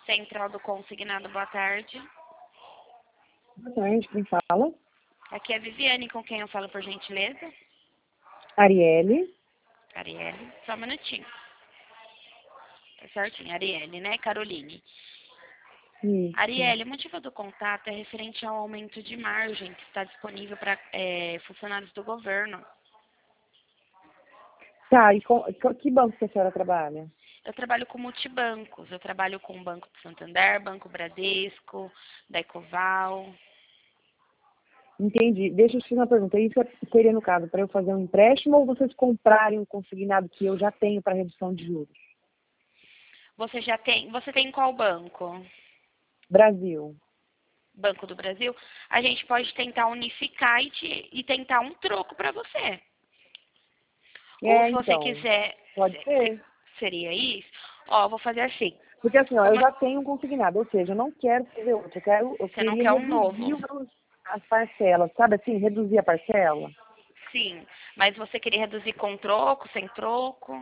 Central do Consignado, boa tarde. Boa tarde, quem fala? Aqui é a Viviane, com quem eu falo, por gentileza. Arielle. Arielle, só um minutinho. Tá certinho, Arielle, né? Caroline. Isso. Arielle, o motivo do contato é referente ao aumento de margem que está disponível para funcionários do governo. Tá, e que banco que a senhora trabalha? Eu trabalho com multibancos. Eu trabalho com o Banco do Santander, Banco Bradesco, da Ecoval. Entendi. Deixa eu te fazer uma pergunta. Isso seria, no caso, para eu fazer um empréstimo ou vocês comprarem um consignado que eu já tenho para redução de juros? Você tem qual banco? Brasil. Banco do Brasil? A gente pode tentar unificar e tentar um troco para você. Ou se você Então, quiser, pode ser. seria isso? Ó, vou fazer assim. Porque assim, ó, eu Como já tenho um consignado, ou seja, eu não quero fazer outro. Eu você não queria quer um reduzir novo? as parcelas, sabe assim, reduzir a parcela. Sim, mas você queria reduzir com troco, sem troco?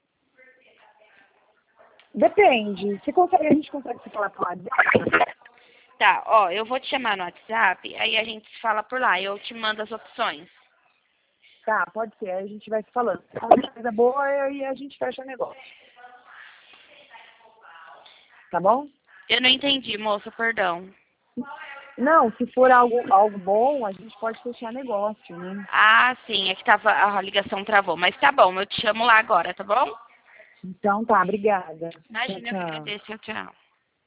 Depende. A gente consegue se falar com a Tá, ó, eu vou te chamar no WhatsApp, aí a gente se fala por lá, eu te mando as opções. Tá, pode ser. Aí a gente vai se falando. Se for uma coisa boa, aí a gente fecha o negócio. Tá bom? Eu não entendi, moça, perdão. Não, se for algo bom, a gente pode fechar negócio, né? Ah, sim, é que a ligação travou, mas tá bom, eu te chamo lá agora, tá bom? Então tá, obrigada. Tchau, Imagina, eu que tchau. agradeço, tchau, tchau.